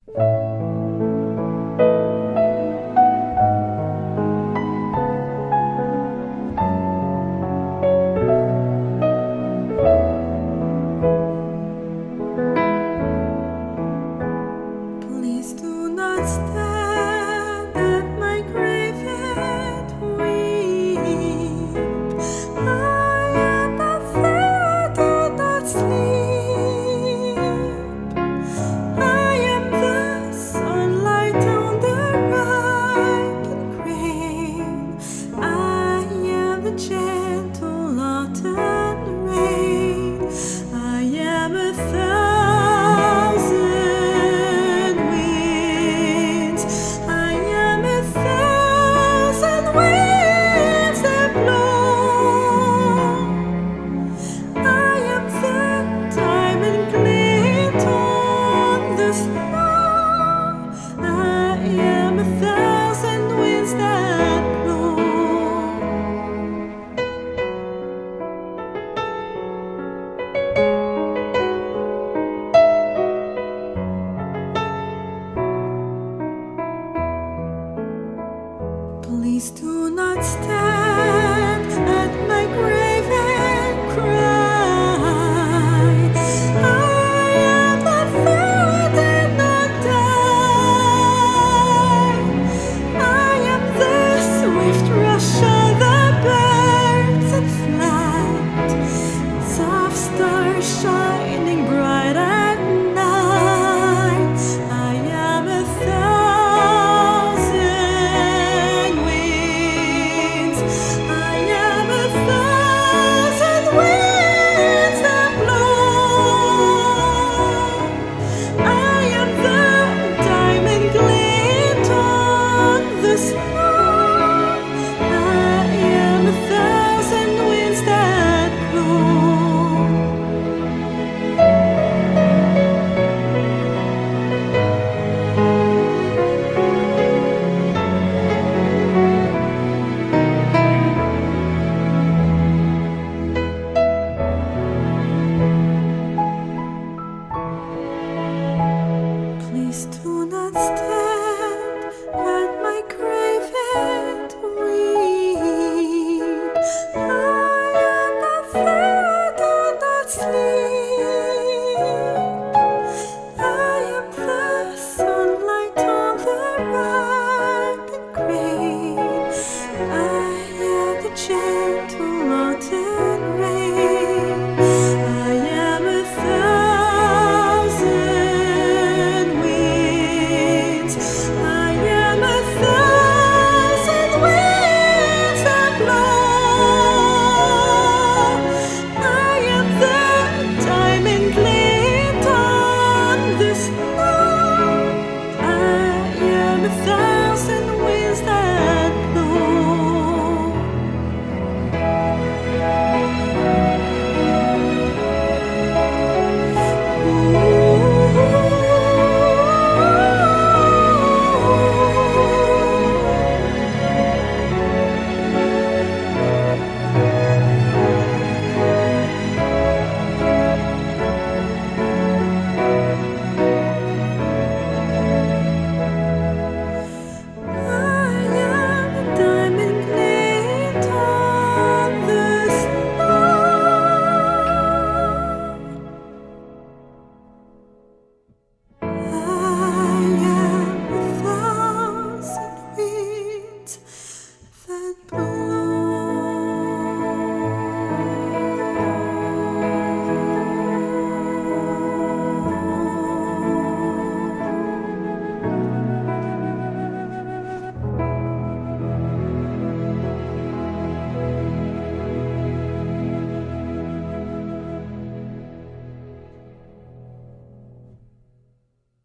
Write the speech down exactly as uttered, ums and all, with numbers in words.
Please do not stand at my grave and weep. I am not there, do not sleep. I am the sunlight on the ripened grain. I am the gentle autumn rain. I am a thousand winds. I am a thousand winds that blow. I am the diamond glint on the snow. I am a thousand winds that blow. Please do not stand at my grave and cry. I am not there, did not die. I am the swift rush of the birds and flight, soft stars shining bright at night. I am a thousand winds. I am a thousand winds that blow. I am the diamond glint on the snow. I am a thousand winds that blow. Please do not stay.